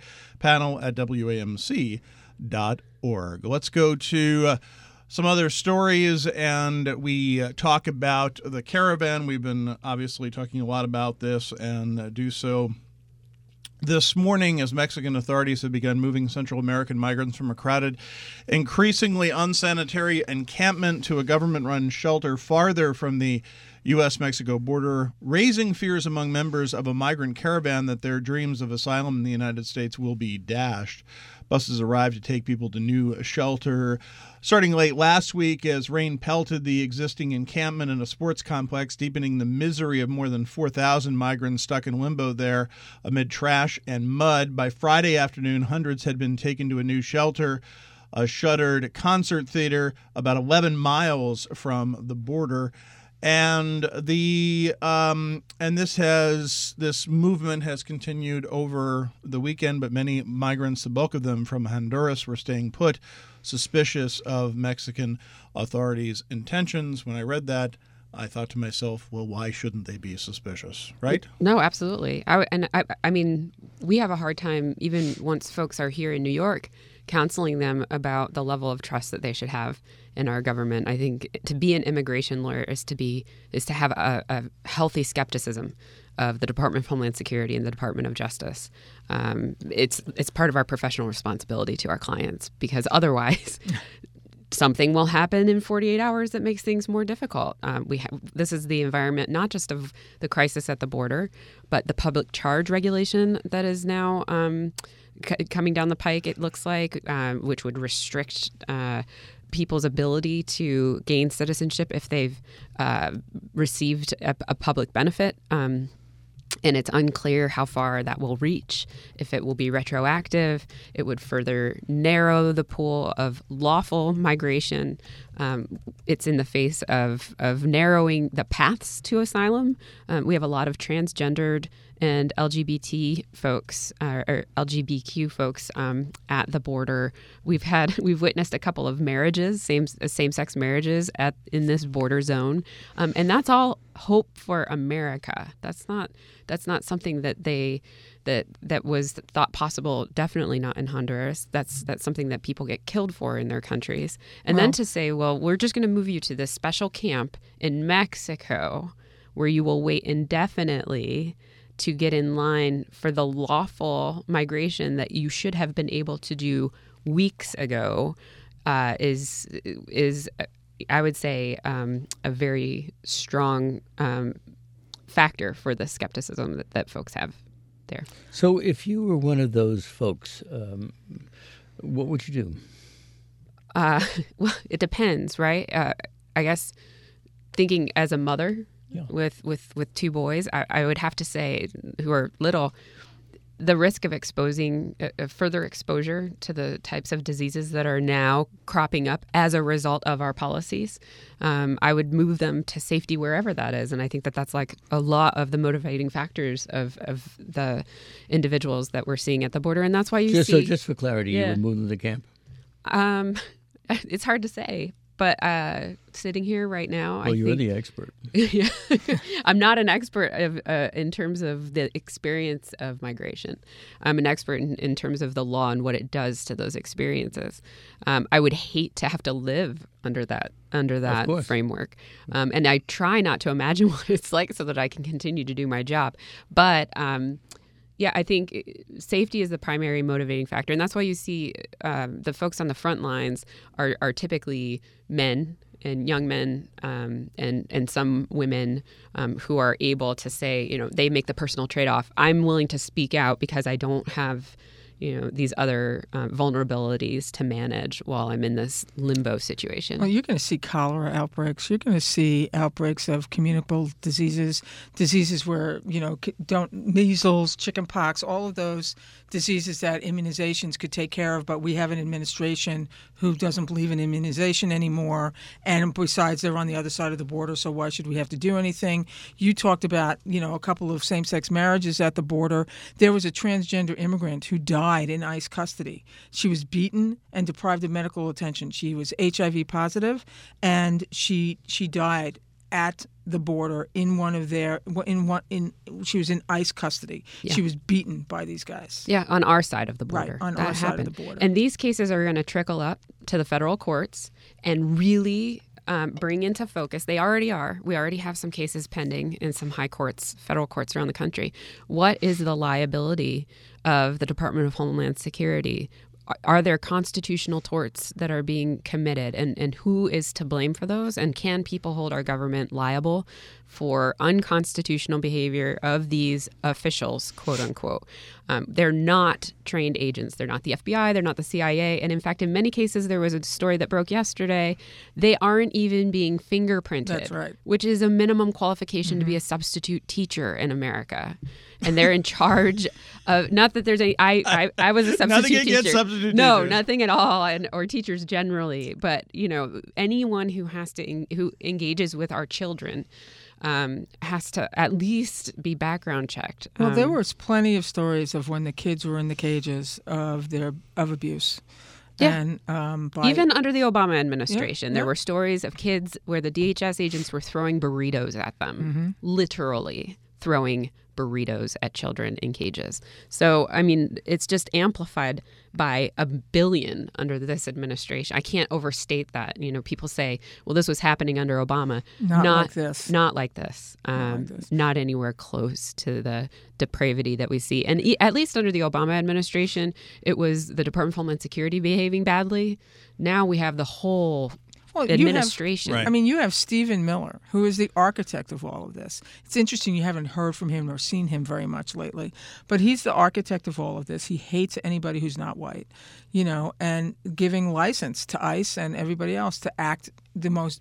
panel@wamc.org. Let's go to some other stories, and we talk about the caravan. We've been obviously talking a lot about this, and do so this morning as Mexican authorities have begun moving Central American migrants from a crowded, increasingly unsanitary encampment to a government-run shelter farther from the U.S.-Mexico border, raising fears among members of a migrant caravan that their dreams of asylum in the United States will be dashed. Buses arrived to take people to new shelter starting late last week as rain pelted the existing encampment in a sports complex, deepening the misery of more than 4,000 migrants stuck in limbo there amid trash and mud. By Friday afternoon, hundreds had been taken to a new shelter, a shuttered concert theater about 11 miles from the border. And this movement has continued over the weekend, but many migrants, the bulk of them from Honduras, were staying put, suspicious of Mexican authorities' intentions. When I read that, I thought to myself, well, why shouldn't they be suspicious, right? No, absolutely. I mean, we have a hard time, even once folks are here in New York, counseling them about the level of trust that they should have in our government. I think to be an immigration lawyer is to have a healthy skepticism of the Department of Homeland Security and the Department of Justice. It's part of our professional responsibility to our clients, because otherwise something will happen in 48 hours that makes things more difficult. This is the environment not just of the crisis at the border, but the public charge regulation that is now coming down the pike, it looks like, which would restrict people's ability to gain citizenship if they've received a public benefit. And it's unclear how far that will reach. If it will be retroactive, it would further narrow the pool of lawful migration. It's in the face of narrowing the paths to asylum. We have a lot of transgendered and LGBT folks, or LGBTQ folks at the border. We've witnessed a couple of marriages, same-sex marriages in this border zone, and that's all hope for America. That's not something that was thought possible. Definitely not in Honduras. That's something that people get killed for in their countries. And then to say, well, we're just going to move you to this special camp in Mexico, where you will wait indefinitely to get in line for the lawful migration that you should have been able to do weeks ago, is I would say a very strong factor for the skepticism that folks have there. So if you were one of those folks, what would you do? Well, it depends, right? I guess thinking as a mother, yeah, with two boys, I would have to say, who are little, the risk of exposing further exposure to the types of diseases that are now cropping up as a result of our policies, I would move them to safety wherever that is. And I think that's like a lot of the motivating factors of the individuals that we're seeing at the border. And that's why you see... So just for clarity, you would move them to camp? It's hard to say. But sitting here right now, well, you're the expert. Yeah, I'm not an expert in terms of the experience of migration. I'm an expert in terms of the law and what it does to those experiences. I would hate to have to live under that framework, and I try not to imagine what it's like so that I can continue to do my job. But yeah, I think safety is the primary motivating factor. And that's why you see the folks on the front lines are typically men and young men and some women who are able to say, they make the personal trade-off. I'm willing to speak out because I don't have these other vulnerabilities to manage while I'm in this limbo situation. Well, you're going to see cholera outbreaks. You're going to see outbreaks of communicable diseases where, measles, chickenpox, all of those diseases that immunizations could take care of, but we have an administration who doesn't believe in immunization anymore. And besides, they're on the other side of the border, so why should we have to do anything? You talked about, a couple of same-sex marriages at the border. There was a transgender immigrant who died died in ICE custody. She was beaten and deprived of medical attention. She was HIV positive, and she died at the border in she was in ICE custody. Yeah. She was beaten by these guys. Yeah, on our side of the border. Right, on that our side of happened. the border. And these cases are going to trickle up to the federal courts and really bring into focus. They already are. We already have some cases pending in some high courts, federal courts around the country. What is the liability of the Department of Homeland Security? Are there constitutional torts that are being committed, and who is to blame for those? And can people hold our government liable for unconstitutional behavior of these officials, quote unquote? They're not trained agents. They're not the FBI. They're not the CIA. And in fact, in many cases, there was a story that broke yesterday. They aren't even being fingerprinted, That's right. which is a minimum qualification to be a substitute teacher in America. And they're in charge of, not that there's any, I was a substitute Nothing teacher. against substitute No, teachers. nothing at all, or teachers generally. But, anyone who who engages with our children has to at least be background checked. Well, there was plenty of stories of when the kids were in the cages of abuse. Yeah. And even under the Obama administration, Yeah, there yeah. were stories of kids where the DHS agents were throwing burritos at them, literally throwing burritos at children in cages. So, I mean, it's just amplified by a billion under this administration. I can't overstate that. People say, well, this was happening under Obama. Not like this. Not like this. like this. Not anywhere close to the depravity that we see. And at least under the Obama administration, it was the Department of Homeland Security behaving badly. Now we have the whole administration. Right. You have Stephen Miller, who is the architect of all of this. It's interesting you haven't heard from him or seen him very much lately, but he's the architect of all of this. He hates anybody who's not white, and giving license to ICE and everybody else to act the most.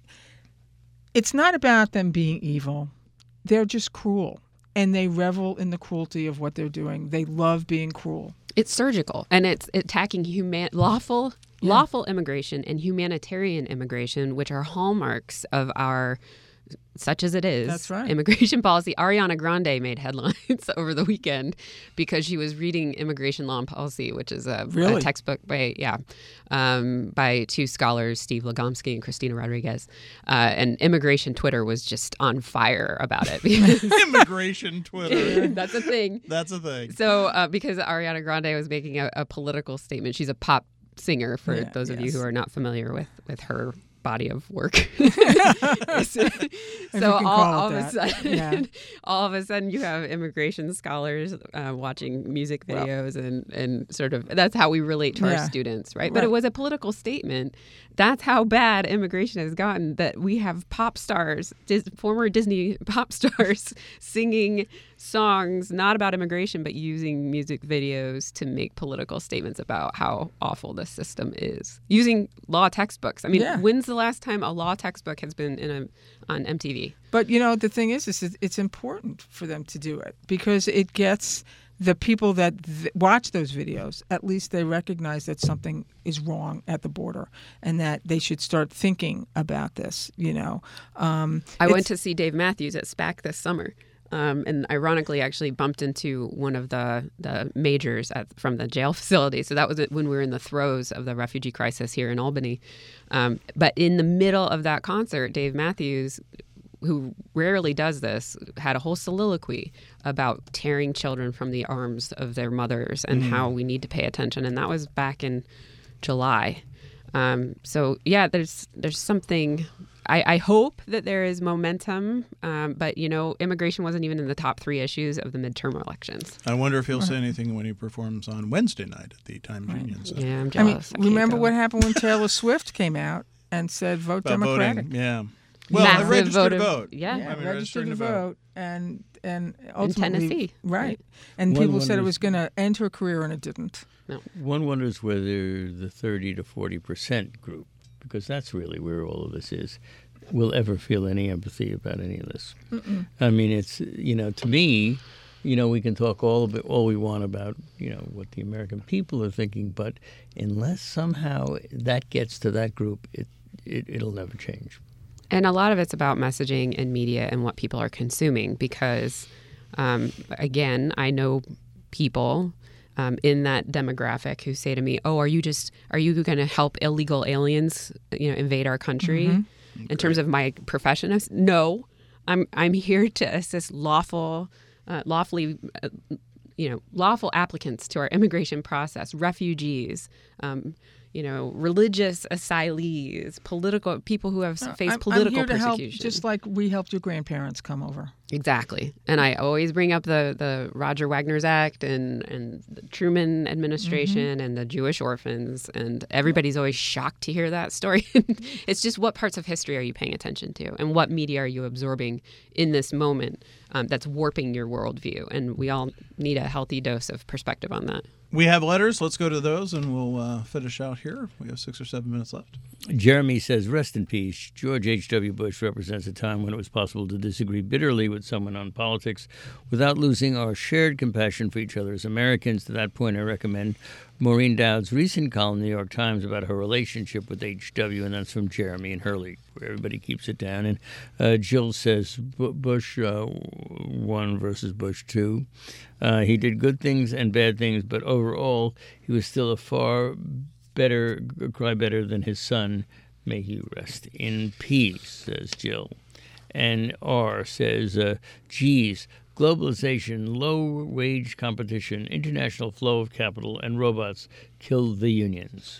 It's not about them being evil. They're just cruel, and they revel in the cruelty of what they're doing. They love being cruel. It's surgical, and it's attacking lawful immigration and humanitarian immigration, which are hallmarks of our, such as it is, That's right. immigration policy. Ariana Grande made headlines over the weekend because she was reading Immigration Law and Policy, which is a textbook by two scholars, Steve Legomsky and Christina Rodriguez. And immigration Twitter was just on fire about it. Immigration Twitter. That's a thing. That's a thing. So because Ariana Grande was making a political statement, she's a pop singer for those of you who are not familiar with her body of work. So all of a sudden you have immigration scholars watching music videos and sort of, that's how we relate to our students, right? But it was a political statement. That's how bad immigration has gotten, that we have pop stars, former Disney pop stars singing songs not about immigration but using music videos to make political statements about how awful this system is, using law textbooks. I mean, when's the last time a law textbook has been on MTV? But the thing is it's important for them to do it because it gets the people that watch those videos, at least they recognize that something is wrong at the border and that they should start thinking about this. I went to see Dave Matthews at SPAC this summer. And ironically, actually bumped into one of the majors from the jail facility. So that was when we were in the throes of the refugee crisis here in Albany. But in the middle of that concert, Dave Matthews, who rarely does this, had a whole soliloquy about tearing children from the arms of their mothers and how we need to pay attention. And that was back in July. So yeah, there's something. I hope that there is momentum, but immigration wasn't even in the top 3 issues of the midterm elections. I wonder if he'll say anything when he performs on Wednesday night at the Times Union. So. Yeah, I'm jealous. Remember what happened when Taylor Swift came out and said vote about Democratic? Voting, yeah. Well, Massive I registered to vote. Yeah. Registered to vote, and ultimately, in Tennessee, right? And people said it was going to end her career, and it didn't. No. One wonders whether the 30 to 40% group, because that's really where all of this is, will ever feel any empathy about any of this. Mm-mm. I mean, it's to me, we can talk all we want about what the American people are thinking, but unless somehow that gets to that group, it'll never change. And a lot of it's about messaging and media and what people are consuming because, again, I know people in that demographic who say to me, "Oh, are you going to help illegal aliens, invade our country?" Mm-hmm. In terms of my profession, no, I'm here to assist lawful applicants to our immigration process, refugees, religious asylees, political people who have faced political I'm here to help, persecution. just like we helped your grandparents come over. Exactly. And I always bring up the Roger Wagner's Act and the Truman administration and the Jewish orphans. And everybody's always shocked to hear that story. It's just, what parts of history are you paying attention to? And what media are you absorbing in this moment that's warping your worldview? And we all need a healthy dose of perspective on that. We have letters. Let's go to those, and we'll finish out here. We have 6 or 7 minutes left. Jeremy says, rest in peace. George H.W. Bush represents a time when it was possible to disagree bitterly with someone on politics without losing our shared compassion for each other as Americans. To that point, I recommend Maureen Dowd's recent column in the New York Times about her relationship with H.W., and that's from Jeremy and Hurley, where everybody keeps it down. And Jill says, Bush 1 versus Bush 2. He did good things and bad things, but overall, he was still a far better than his son. May he rest in peace, says Jill. And R says, geez, globalization, low-wage competition, international flow of capital, and robots killed the unions.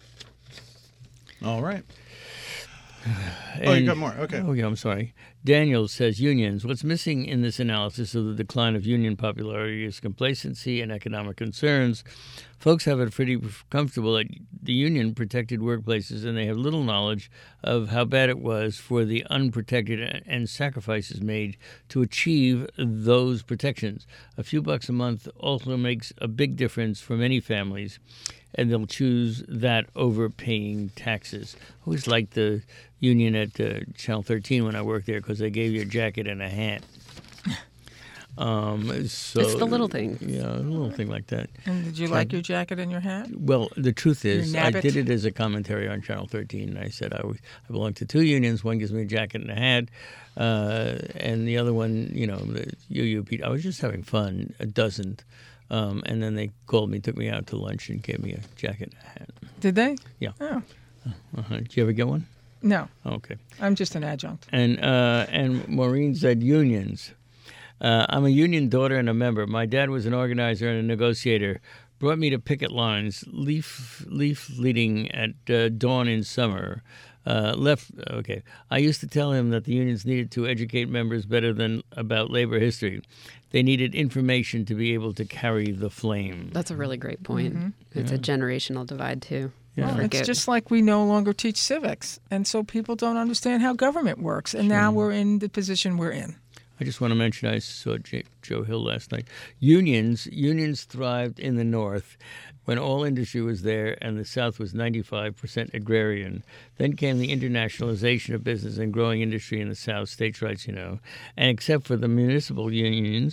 All right. You got more. Okay. Oh, yeah, I'm sorry. Daniel says, unions. What's missing in this analysis of the decline of union popularity is complacency and economic concerns. Folks have it pretty comfortable at the union protected workplaces, and they have little knowledge of how bad it was for the unprotected and sacrifices made to achieve those protections. A few bucks a month also makes a big difference for many families, and they'll choose that over paying taxes. I always liked the union at Channel 13 when I worked there because they gave you a jacket and a hat. It's the little things. Yeah, a little thing like that. And did you like your jacket and your hat? Well, the truth is, I nabbit? did it as a commentary on Channel 13. And I said I belong to 2 unions. One gives me a jacket and a hat, and the other one, the UUP. I was just having fun. It doesn't. And then they called me, took me out to lunch, and gave me a jacket and a hat. Did they? Yeah. Oh. Did you ever get one? No. Okay. I'm just an adjunct. And Maureen said unions. I'm a union daughter and a member. My dad was an organizer and a negotiator. Brought me to picket lines, leaf leading at dawn in summer. Okay. I used to tell him that the unions needed to educate members better than about labor history. They needed information to be able to carry the flame. That's a really great point. Mm-hmm. It's a generational divide, too. Yeah. Well, it's just like we no longer teach civics, and so people don't understand how government works, and now we're in the position we're in. I just want to mention, I saw Joe Hill last night. Unions thrived in the North when all industry was there and the South was 95% agrarian. Then came the internationalization of business and growing industry in the South, states' rights, And except for the municipal unions,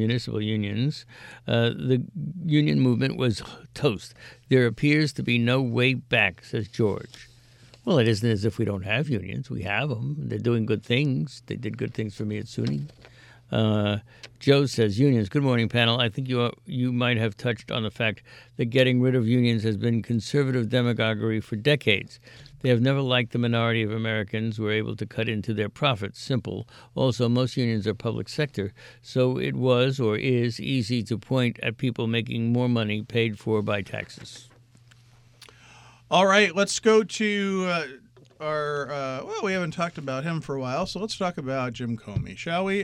the union movement was toast. There appears to be no way back, says George. Well, it isn't as if we don't have unions. We have them. They're doing good things. They did good things for me at SUNY. Joe says, unions. Good morning, panel. I think you might have touched on the fact that getting rid of unions has been conservative demagoguery for decades. They have never liked the minority of Americans who are able to cut into their profits. Simple. Also, most unions are public sector, so it was or is easy to point at people making more money paid for by taxes. All right, let's go to we haven't talked about him for a while, so let's talk about Jim Comey, shall we?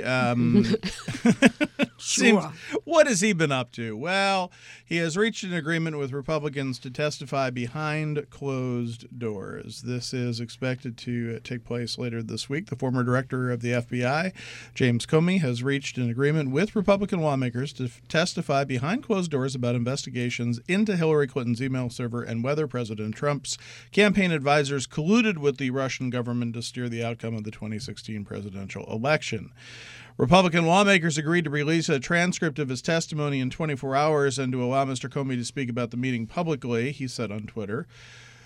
Sure. What has he been up to? Well, he has reached an agreement with Republicans to testify behind closed doors. This is expected to take place later this week. The former director of the FBI, James Comey, has reached an agreement with Republican lawmakers to testify behind closed doors about investigations into Hillary Clinton's email server and whether President Trump's campaign advisors colluded with the Russian government to steer the outcome of the 2016 presidential election. Republican lawmakers agreed to release a transcript of his testimony in 24 hours and to allow Mr. Comey to speak about the meeting publicly, he said on Twitter.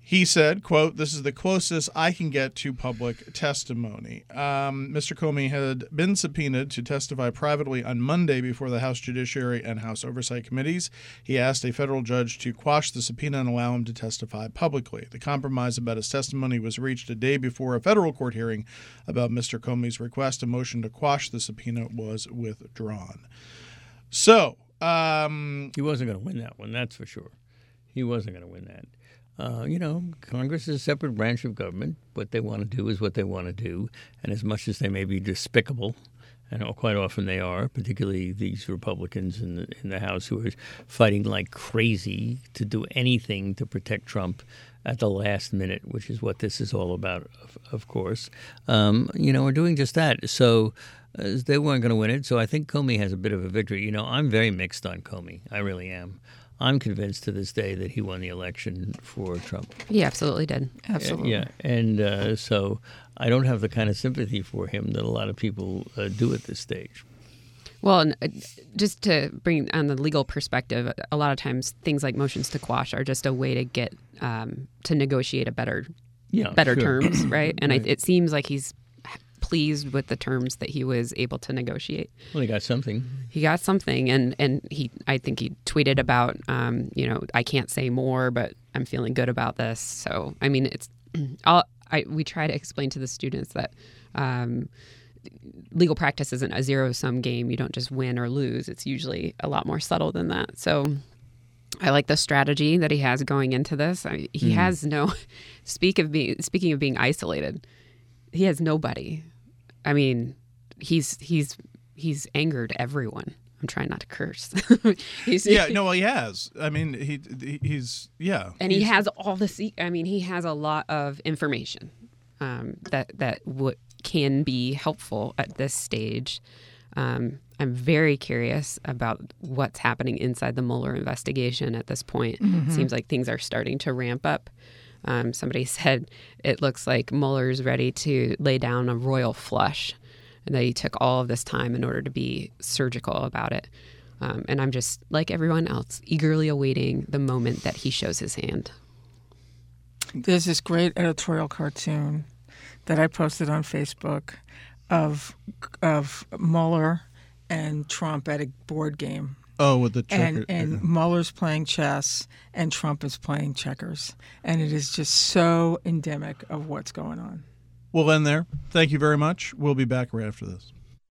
He said, quote, "This is the closest I can get to public testimony." Mr. Comey had been subpoenaed to testify privately on Monday before the House Judiciary and House Oversight Committees. He asked a federal judge to quash the subpoena and allow him to testify publicly. The compromise about his testimony was reached a day before a federal court hearing about Mr. Comey's request. A motion to quash the subpoena was withdrawn. So, he wasn't going to win that one, that's for sure. He wasn't going to win that. Congress is a separate branch of government. What they want to do is what they want to do. And as much as they may be despicable, and quite often they are, particularly these Republicans in the House who are fighting like crazy to do anything to protect Trump at the last minute, which is what this is all about, of course, are doing just that. So they weren't going to win it. So I think Comey has a bit of a victory. I'm very mixed on Comey. I really am. I'm convinced to this day that he won the election for Trump. He absolutely did. Absolutely. Yeah, and so I don't have the kind of sympathy for him that a lot of people do at this stage. Well, and just to bring on the legal perspective, a lot of times things like motions to quash are just a way to get to negotiate a better terms, right? And Right. It seems like he's pleased with the terms that he was able to negotiate. Well, he got something. He got something, and I think he tweeted about, I can't say more, but I'm feeling good about this. So, I mean, we try to explain to the students that legal practice isn't a zero-sum game. You don't just win or lose. It's usually a lot more subtle than that. So I like the strategy that he has going into this. He has no, speaking of being isolated, he has nobody. I mean, he's angered everyone. I'm trying not to curse. He has. I mean, he's. And he has all this. I mean, he has a lot of information that can be helpful at this stage. I'm very curious about what's happening inside the Mueller investigation at this point. It seems like things are starting to ramp up. Somebody said it looks like Mueller's ready to lay down a royal flush, and that he took all of this time in order to be surgical about it. And I'm just, like everyone else, eagerly awaiting the moment that he shows his hand. There's this great editorial cartoon that I posted on Facebook of Mueller and Trump at a board game. Oh, with the checker. And Mueller's playing chess and Trump is playing checkers. And it is just so endemic of what's going on. We'll end there. Thank you very much. We'll be back right after this.